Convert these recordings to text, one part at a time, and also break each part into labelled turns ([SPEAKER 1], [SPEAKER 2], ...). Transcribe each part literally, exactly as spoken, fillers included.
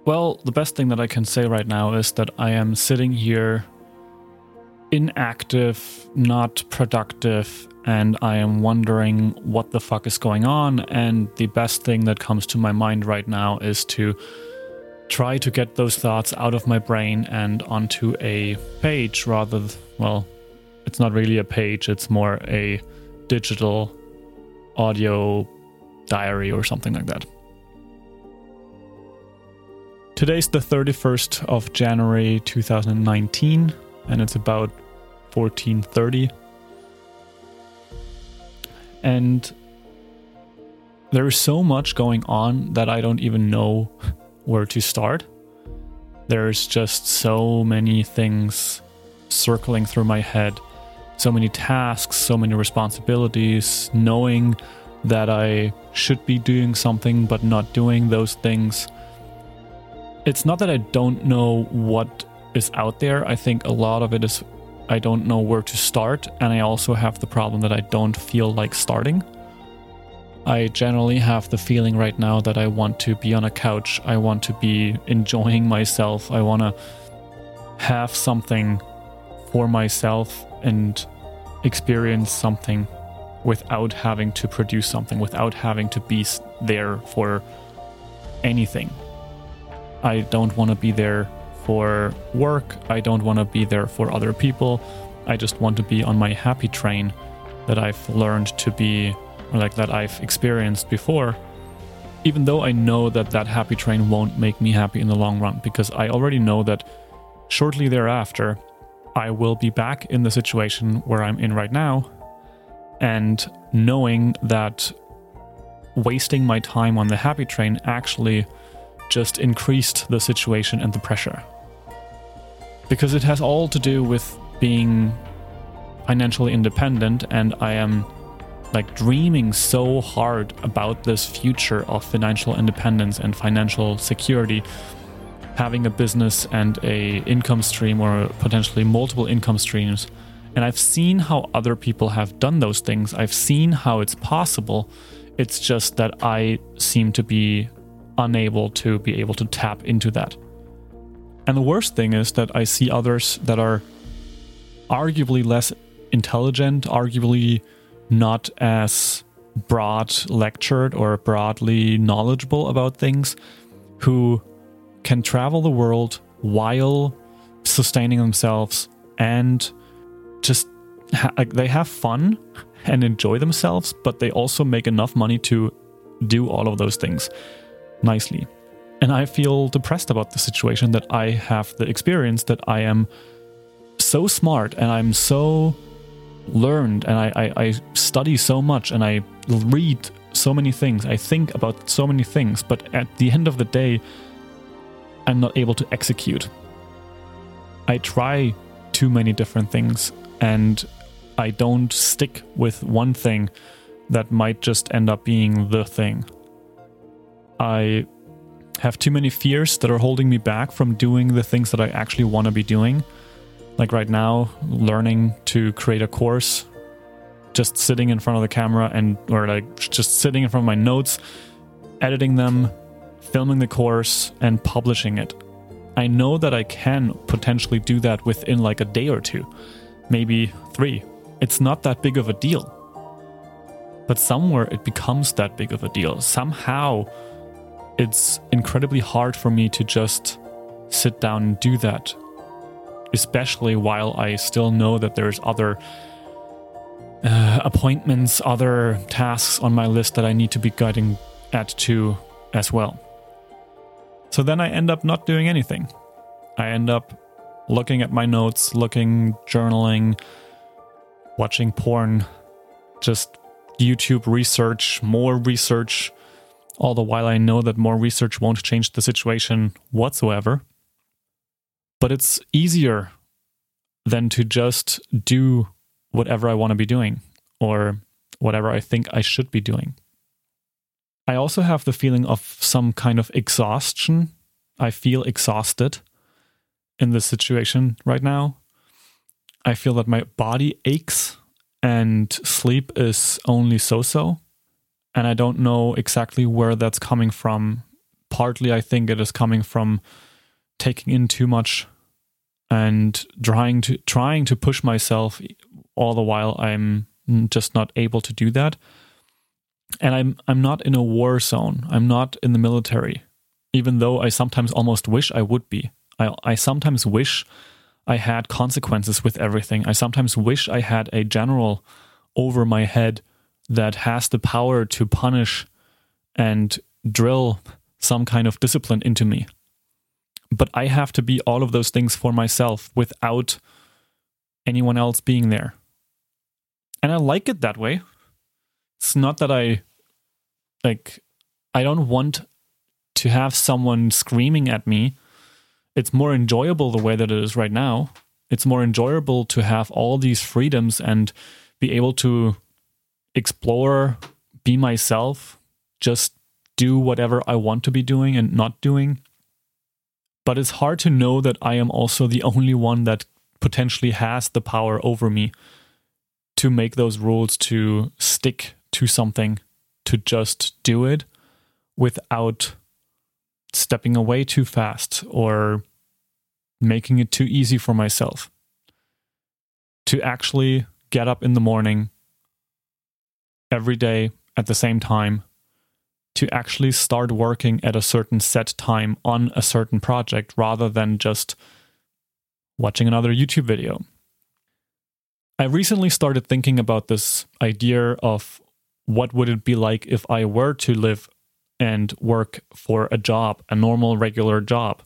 [SPEAKER 1] Well, the best thing that I can say right now is that I am sitting here inactive, not productive, and I am wondering what the fuck is going on. And the best thing that comes to my mind right now is to try to get those thoughts out of my brain and onto a page rather th- well, it's not really a page, it's more a digital audio diary or something like that. Today's the thirty-first of January two thousand nineteen, and it's about fourteen thirty. And there is so much going on that I don't even know where to start. There's just so many things circling through my head, so many tasks, so many responsibilities, knowing that I should be doing something but not doing those things. It's not that I don't know what is out there. I think a lot of it is I don't know where to start, and I also have the problem that I don't feel like starting. I generally have the feeling right now that I want to be on a couch. I want to be enjoying myself. I want to have something for myself and experience something without having to produce something, without having to be there for anything. I don't want to be there for work. I don't want to be there for other people. I just want to be on my happy train that I've learned to be, or like that I've experienced before, even though I know that that happy train won't make me happy in the long run, because I already know that shortly thereafter, I will be back in the situation where I'm in right now, and knowing that wasting my time on the happy train actually just increased the situation and the pressure. Because it has all to do with being financially independent, and I am like dreaming so hard about this future of financial independence and financial security, having a business and a income stream or potentially multiple income streams. And I've seen how other people have done those things. I've seen how it's possible. It's just that I seem to be unable to be able to tap into that. And the worst thing is that I see others that are arguably less intelligent, arguably not as broad lectured or broadly knowledgeable about things, who can travel the world while sustaining themselves and just ha- like they have fun and enjoy themselves, but they also make enough money to do all of those things nicely. And I feel depressed about the situation that I have the experience that I am so smart and I'm so learned and I, I, I study so much and I read so many things. I think about so many things, but at the end of the day, I'm not able to execute. I try too many different things and I don't stick with one thing that might just end up being the thing. I have too many fears that are holding me back from doing the things that I actually want to be doing. Like right now, learning to create a course, just sitting in front of the camera and or like just sitting in front of my notes, editing them, filming the course and publishing it. I know that I can potentially do that within like a day or two, maybe three. It's not that big of a deal. But somewhere it becomes that big of a deal. Somehow it's incredibly hard for me to just sit down and do that, especially while I still know that there's other uh, appointments, other tasks on my list that I need to be getting at too as well. So then I end up not doing anything. I end up looking at my notes, looking, journaling, watching porn, just YouTube research, more research, all the while I know that more research won't change the situation whatsoever. But it's easier than to just do whatever I want to be doing or whatever I think I should be doing. I also have the feeling of some kind of exhaustion. I feel exhausted in this situation right now. I feel that my body aches and sleep is only so-so. And I don't know exactly where that's coming from. partly I think it is coming from taking in too much and trying to trying to push myself all the while I'm just not able to do that. And I'm I'm not in a war zone. I'm not in the military, even though I sometimes almost wish I would be. I I sometimes wish I had consequences with everything. I sometimes wish I had a general over my head that has the power to punish and drill some kind of discipline into me. But I have to be all of those things for myself without anyone else being there. And I like it that way. It's not that I, like, I don't want to have someone screaming at me. It's more enjoyable the way that it is right now. It's more enjoyable to have all these freedoms and be able to explore, be myself, just do whatever I want to be doing and not doing. But it's hard to know that I am also the only one that potentially has the power over me to make those rules, to stick to something, to just do it without stepping away too fast or making it too easy for myself. To actually get up in the morning every day at the same time, to actually start working at a certain set time on a certain project rather than just watching another YouTube video. I recently started thinking about this idea of what would it be like if I were to live and work for a job, a normal, regular job.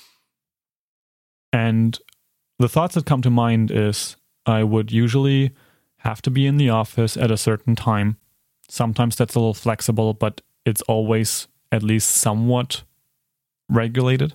[SPEAKER 1] And the thoughts that come to mind is I would usually have to be in the office at a certain time. Sometimes that's a little flexible, but it's always at least somewhat regulated.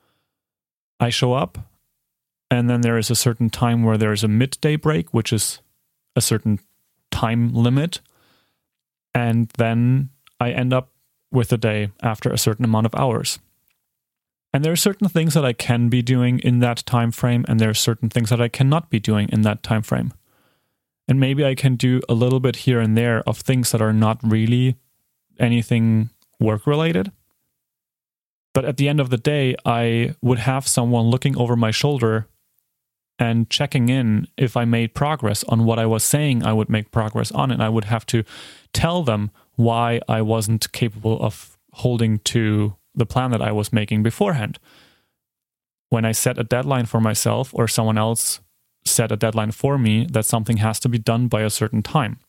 [SPEAKER 1] I show up, and then there is a certain time where there is a midday break, which is a certain time limit. And then I end up with a day after a certain amount of hours. And there are certain things that I can be doing in that time frame, and there are certain things that I cannot be doing in that time frame. And maybe I can do a little bit here and there of things that are not really anything work-related. But at the end of the day, I would have someone looking over my shoulder and checking in if I made progress on what I was saying I would make progress on. And I would have to tell them why I wasn't capable of holding to the plan that I was making beforehand. When I set a deadline for myself or someone else set a deadline for me that something has to be done by a certain time.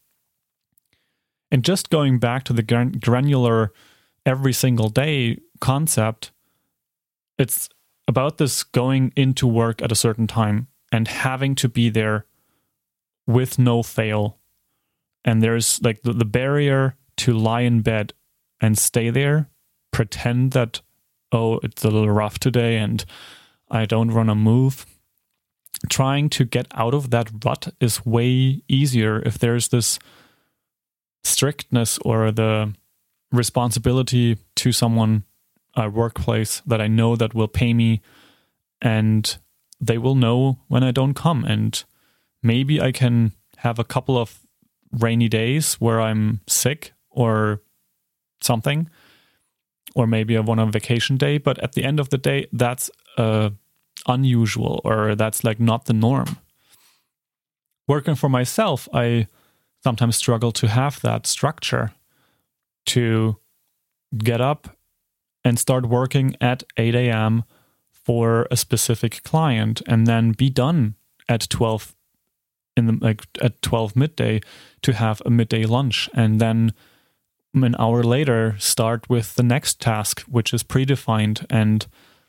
[SPEAKER 1] And just going back to the gran- granular every single day concept, it's about this going into work at a certain time and having to be there with no fail. And there's like the, the barrier to lie in bed and stay there, pretend that, oh, it's a little rough today and I don't want to move. Trying to get out of that rut is way easier if there's this strictness or the responsibility to someone, a workplace that I know that will pay me, and they will know when I don't come. And maybe I can have a couple of rainy days where I'm sick or something, or maybe I want a vacation day, but at the end of the day, that's uh, unusual, or that's like not the norm. Working for myself, I sometimes struggle to have that structure to get up and start working at eight a.m. for a specific client and then be done at twelve in the like at twelve midday to have a midday lunch, and then an hour later start with the next task, which is predefined and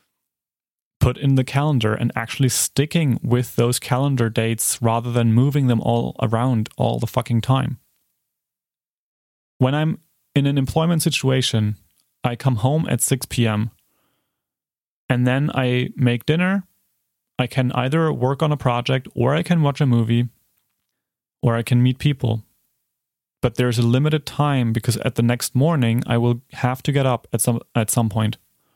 [SPEAKER 1] put in the calendar, and actually sticking with those calendar dates rather than moving them all around all the fucking time. When I'm in an employment situation, I come home at six p.m. and then I make dinner. I can either work on a project, or I can watch a movie, or I can meet people. But there's a limited time because at the next morning I will have to get up at some at some point.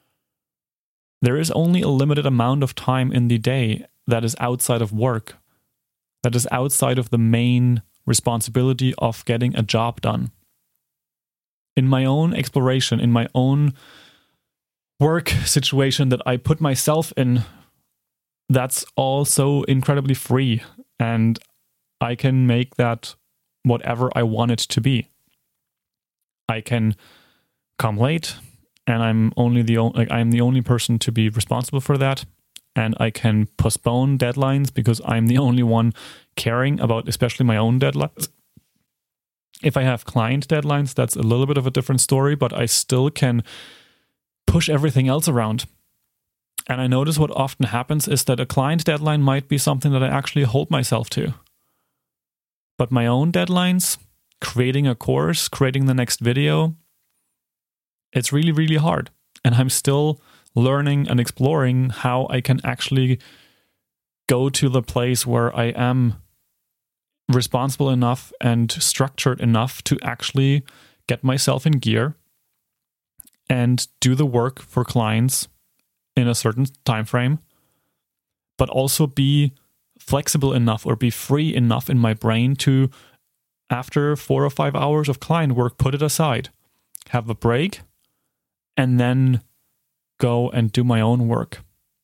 [SPEAKER 1] There is only a limited amount of time in the day that is outside of work, that is outside of the main responsibility of getting a job done. In my own exploration, in my own work situation that I put myself in, that's all so incredibly free, and I can make that whatever I want it to be. I can come late, and I'm only the o- like I'm the only person to be responsible for that, and I can postpone deadlines because I'm the only one caring about especially my own deadlines. If I have client deadlines, that's a little bit of a different story, but I still can push everything else around. And I notice what often happens is that a client deadline might be something that I actually hold myself to. But my own deadlines, creating a course, creating the next video, it's really, really hard. And I'm still learning and exploring how I can actually go to the place where I am responsible enough and structured enough to actually get myself in gear and do the work for clients in a certain time frame, but also be flexible enough or be free enough in my brain to, after four or five hours of client work, put it aside, have a break, and then go and do my own work.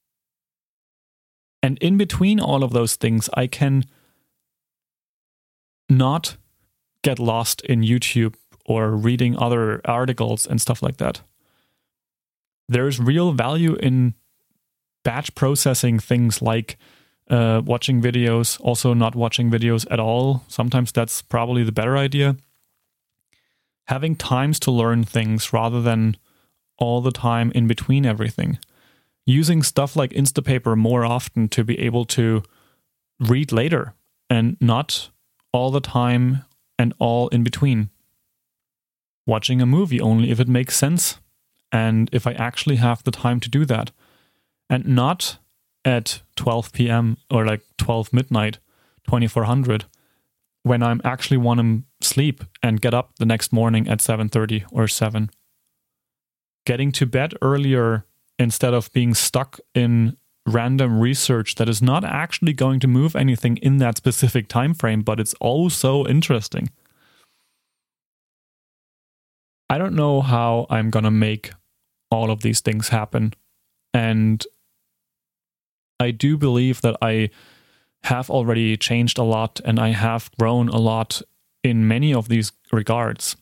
[SPEAKER 1] And in between all of those things, I can not get lost in YouTube or reading other articles and stuff like that. There's real value in batch processing things like uh, watching videos, also not watching videos at all. Sometimes that's probably the better idea. Having times to learn things rather than all the time in between everything. Using stuff like Instapaper more often to be able to read later and not all the time and all in between. Watching a movie only if it makes sense and if I actually have the time to do that. And not at twelve p.m. or like twelve midnight, twenty-four hundred, when I'm actually want to sleep and get up the next morning at seven thirty or seven. Getting to bed earlier instead of being stuck in random research that is not actually going to move anything in that specific time frame, but it's all so interesting. I don't know how I'm going to make all of these things happen. And I do believe that I have already changed a lot and I have grown a lot in many of these regards.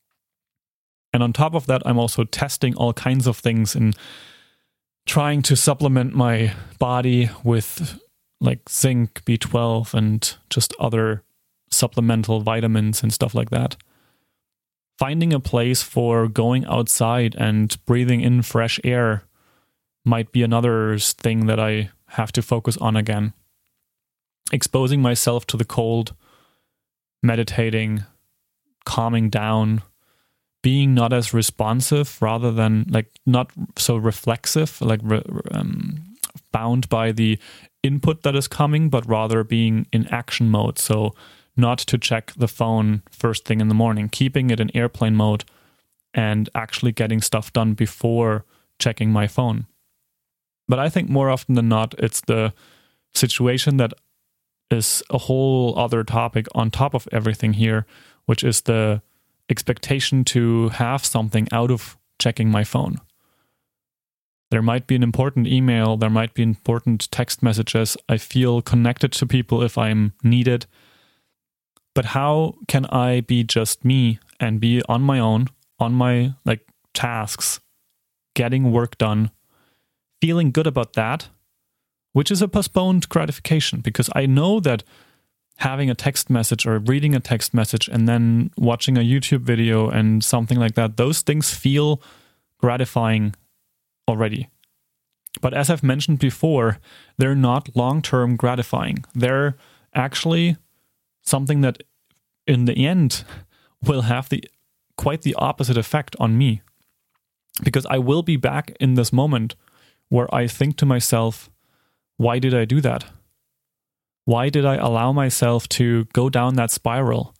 [SPEAKER 1] And on top of that, I'm also testing all kinds of things and trying to supplement my body with like zinc, B twelve, and just other supplemental vitamins and stuff like that. Finding a place for going outside and breathing in fresh air might be another thing that I have to focus on again. Exposing myself to the cold, meditating, calming down, being not as responsive rather than like not so reflexive, like re- um, bound by the input that is coming, but rather being in action mode. So not to check the phone first thing in the morning, keeping it in airplane mode and actually getting stuff done before checking my phone. But I think more often than not, it's the situation that is a whole other topic on top of everything here, which is the expectation to have something out of checking my phone. There might be an important email, there might be important text messages. I feel connected to people if I'm needed. But how can I be just me and be on my own, on my like tasks, getting work done, feeling good about that, which is a postponed gratification, because I know that having a text message or reading a text message and then watching a YouTube video and something like that, those things feel gratifying already. But as I've mentioned before, they're not long-term gratifying. They're actually something that in the end will have the quite the opposite effect on me. Because I will be back in this moment where I think to myself, why did I do that? Why did I allow myself to go down that spiral?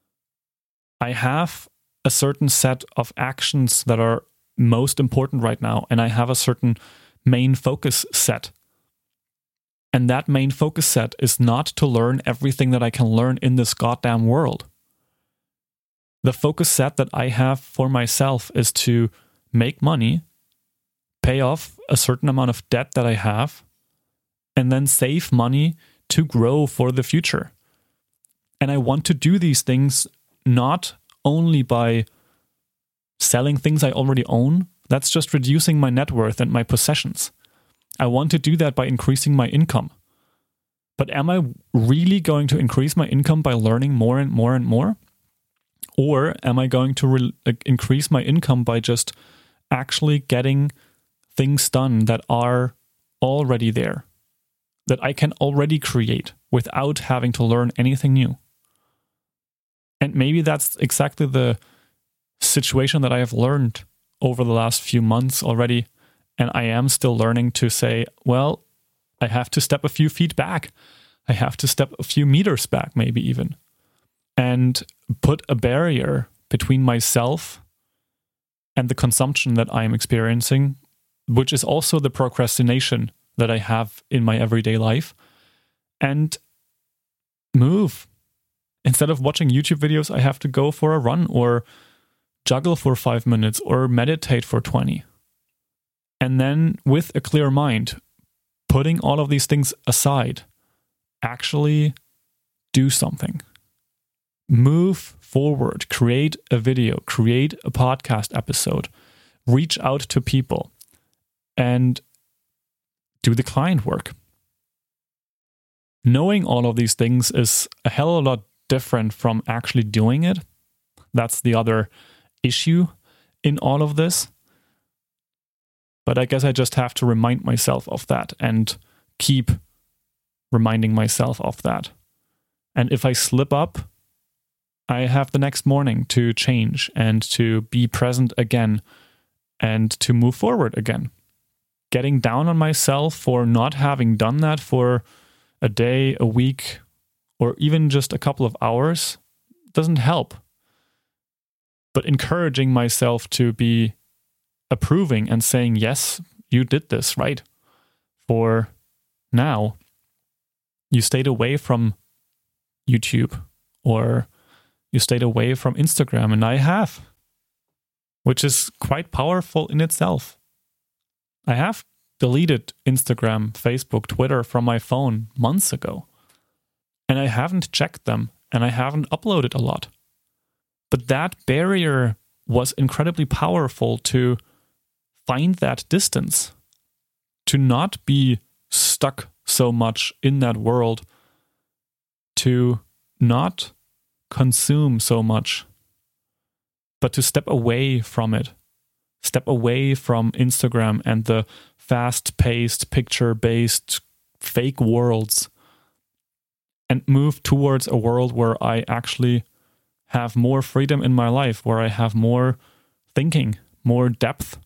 [SPEAKER 1] I have a certain set of actions that are most important right now, and I have a certain main focus set. And that main focus set is not to learn everything that I can learn in this goddamn world. The focus set that I have for myself is to make money, pay off a certain amount of debt that I have, and then save money to grow for the future. And I want to do these things not only by selling things I already own. That's just reducing my net worth and my possessions. I want to do that by increasing my income. But am I really going to increase my income by learning more and more and more? Or am I going to re- increase my income by just actually getting things done that are already there, that I can already create without having to learn anything new? And maybe that's exactly the situation that I have learned over the last few months already. And I am still learning to say, well, I have to step a few feet back. I have to step a few meters back, maybe even, and put a barrier between myself and the consumption that I am experiencing, which is also the procrastination that I have in my everyday life, and move. Instead of watching YouTube videos, I have to go for a run or juggle for five minutes or meditate for twenty. And then with a clear mind, putting all of these things aside, actually do something. Move forward, create a video, create a podcast episode, reach out to people, and do the client work. Knowing all of these things is a hell of a lot different from actually doing it. That's the other issue in all of this. But I guess I just have to remind myself of that and keep reminding myself of that. And if I slip up, I have the next morning to change and to be present again and to move forward again. Getting down on myself for not having done that for a day, a week, or even just a couple of hours doesn't help. But encouraging myself to be approving and saying, yes, you did this, right? For now, you stayed away from YouTube or you stayed away from Instagram, and I have, which is quite powerful in itself. I have deleted Instagram, Facebook, Twitter from my phone months ago, and I haven't checked them, and I haven't uploaded a lot. But that barrier was incredibly powerful to find that distance, to not be stuck so much in that world, to not consume so much, but to step away from it, step away from Instagram and the fast-paced, picture-based fake worlds, and move towards a world where I actually have more freedom in my life, where I have more thinking, more depth,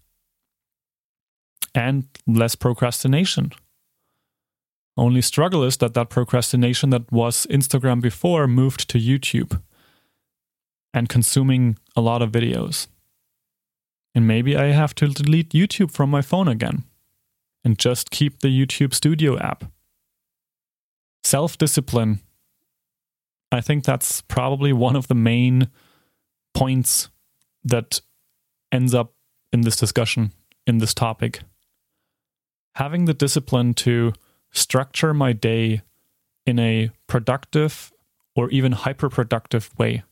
[SPEAKER 1] and less procrastination. Only struggle is that that procrastination that was Instagram before moved to YouTube and consuming a lot of videos. And maybe I have to delete YouTube from my phone again and just keep the YouTube Studio app. Self-discipline. I think that's probably one of the main points that ends up in this discussion, in this topic. Having the discipline to structure my day in a productive or even hyper-productive way.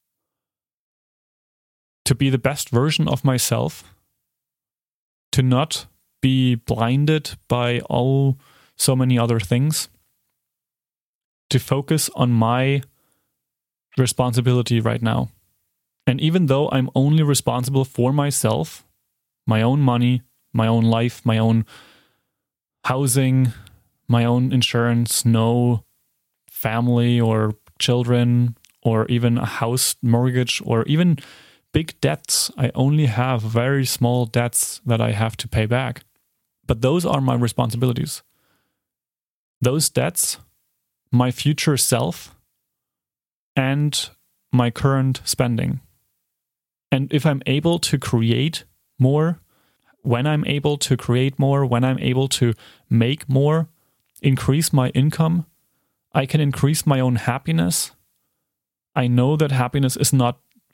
[SPEAKER 1] To be the best version of myself. To not be blinded by all so many other things. To focus on my responsibility right now. And even though I'm only responsible for myself, my own money, my own life, my own housing, my own insurance, no family or children, or even a house mortgage, or even big debts. I only have very small debts that I have to pay back. But those are my responsibilities. Those debts, my future self, and my current spending. And if I'm able to create more, when I'm able to create more, when I'm able to make more, increase my income, I can increase my own happiness. I know that happiness is not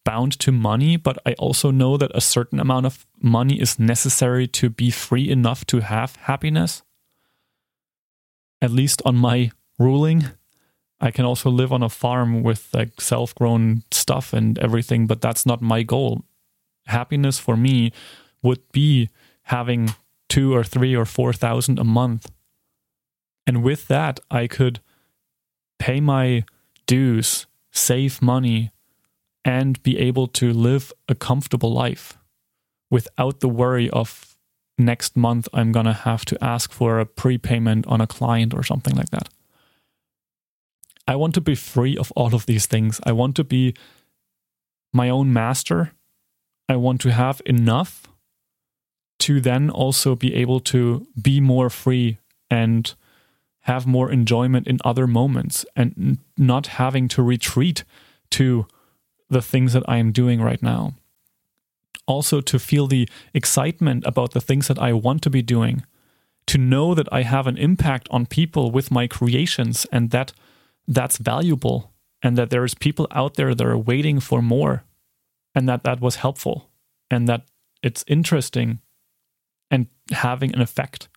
[SPEAKER 1] bound to money, but I also know that a certain amount of money is necessary to be free enough to have happiness. At least on my ruling. I can also live on a farm with like self-grown stuff and everything, but that's not my goal. Happiness for me would be having two or three or four thousand a month. And with that, I could pay my dues, save money, and be able to live a comfortable life without the worry of next month I'm going to have to ask for a prepayment on a client or something like that. I want to be free of all of these things. I want to be my own master. I want to have enough to then also be able to be more free and have more enjoyment in other moments and not having to retreat to the things that I am doing right now. Also to feel the excitement about the things that I want to be doing. To know that I have an impact on people with my creations and that that's valuable and that there's people out there that are waiting for more and that that was helpful and that it's interesting and having an effect.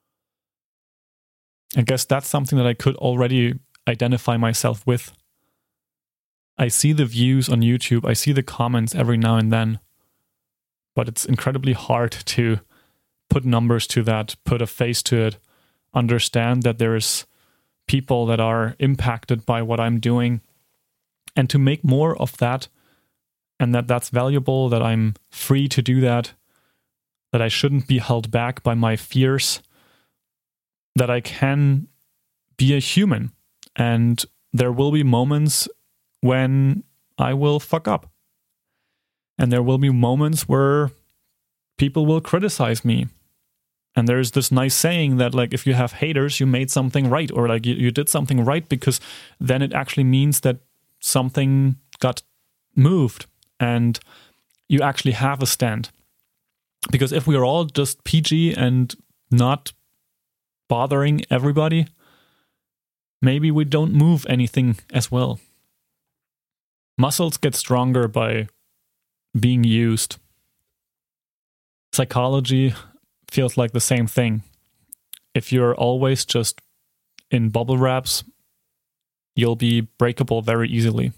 [SPEAKER 1] I guess that's something that I could already identify myself with. I see the views on YouTube, I see the comments every now and then, but it's incredibly hard to put numbers to that, put a face to it, understand that there's people that are impacted by what I'm doing, and to make more of that, and that that's valuable, that I'm free to do that, that I shouldn't be held back by my fears, that I can be a human, and there will be moments when I will fuck up. And there will be moments where people will criticize me. And there's this nice saying that like if you have haters, you made something right, or like you, you did something right, because then it actually means that something got moved and you actually have a stand. Because if we are all just P G and not bothering everybody, maybe we don't move anything as well. Muscles get stronger by being used. Psychology feels like the same thing. If you're always just in bubble wraps, you'll be breakable very easily.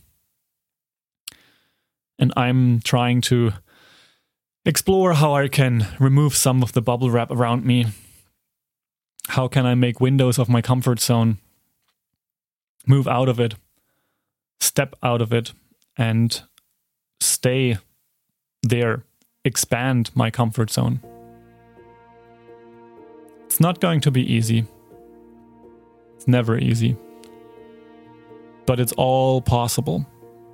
[SPEAKER 1] And I'm trying to explore how I can remove some of the bubble wrap around me. How can I make windows of my comfort zone? Move out of it, step out of it, and stay there, expand my comfort zone. It's not going to be easy. It's never easy. But it's all possible.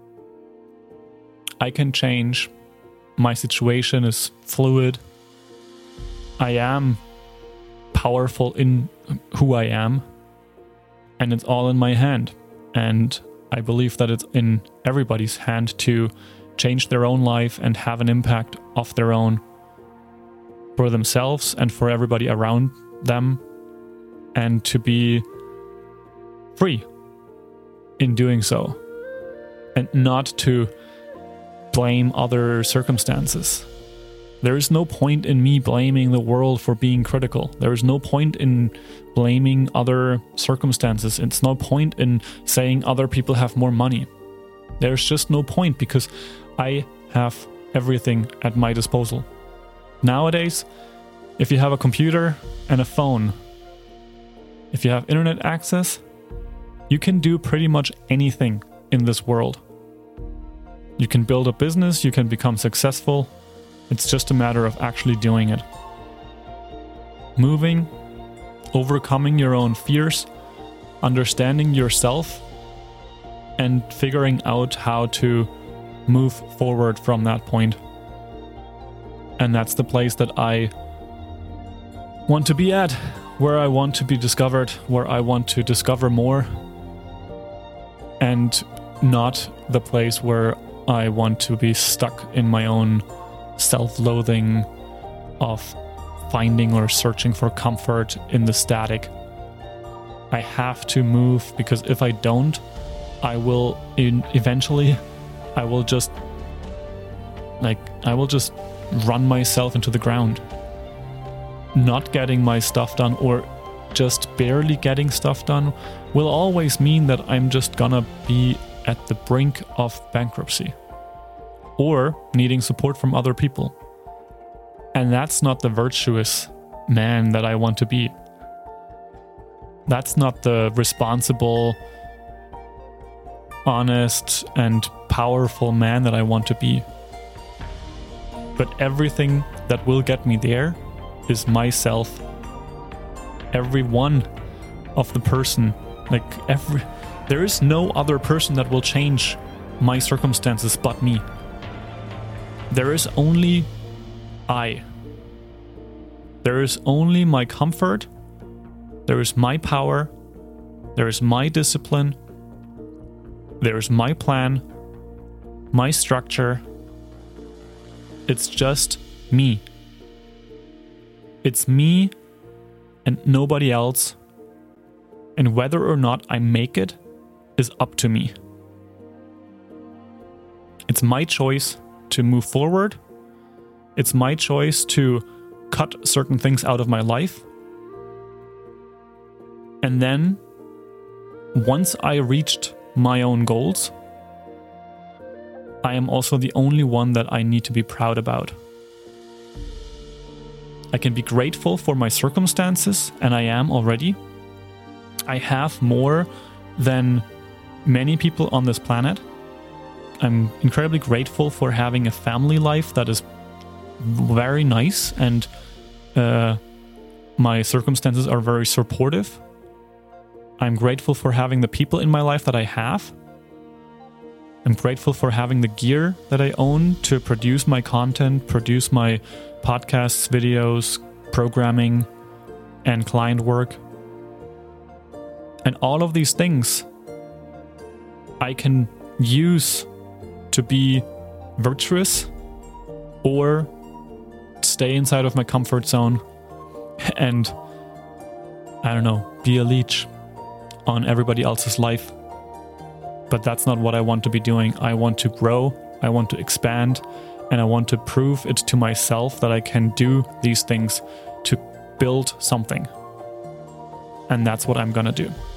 [SPEAKER 1] I can change. My situation is fluid. I am powerful in who I am. And it's all in my hand. And I believe that it's in everybody's hand to change their own life and have an impact of their own for themselves and for everybody around them, and to be free in doing so, and not to blame other circumstances. There is no point in me blaming the world for being critical. There is no point in blaming other circumstances. It's no point in saying other people have more money. There's just no point, because I have everything at my disposal. Nowadays, if you have a computer and a phone, if you have internet access, you can do pretty much anything in this world. You can build a business, you can become successful. It's just a matter of actually doing it. Moving, overcoming your own fears, understanding yourself, and figuring out how to move forward from that point. And that's the place that I want to be at, where I want to be discovered, where I want to discover more, and not the place where I want to be stuck in my own self-loathing of finding or searching for comfort in the static. I have to move, because if I don't, I will in eventually I will just Like, I will just run myself into the ground. Not getting my stuff done, or just barely getting stuff done, will always mean that I'm just gonna be at the brink of bankruptcy or needing support from other people. And that's not the virtuous man that I want to be. That's not the responsible, honest, and powerful man that I want to be. But everything that will get me there is myself. Every one of the person, like every, there is no other person that will change my circumstances but me. There is only I. There is only my comfort. There is my power. There is my discipline. There is my plan, my structure. It's just me. It's me and nobody else. And whether or not I make it is up to me. It's my choice to move forward. It's my choice to cut certain things out of my life. And then, once I reached my own goals, I am also the only one that I need to be proud about. I can be grateful for my circumstances, and I am already. I have more than many people on this planet. I'm incredibly grateful for having a family life that is very nice, and uh, my circumstances are very supportive. I'm grateful for having the people in my life that I have. I'm grateful for having the gear that I own to produce my content, produce my podcasts, videos, programming, and client work. And all of these things I can use to be virtuous or stay inside of my comfort zone and, I don't know, be a leech on everybody else's life. But that's not what I want to be doing. I want to grow, I want to expand, and I want to prove it to myself that I can do these things to build something. And that's what I'm gonna do.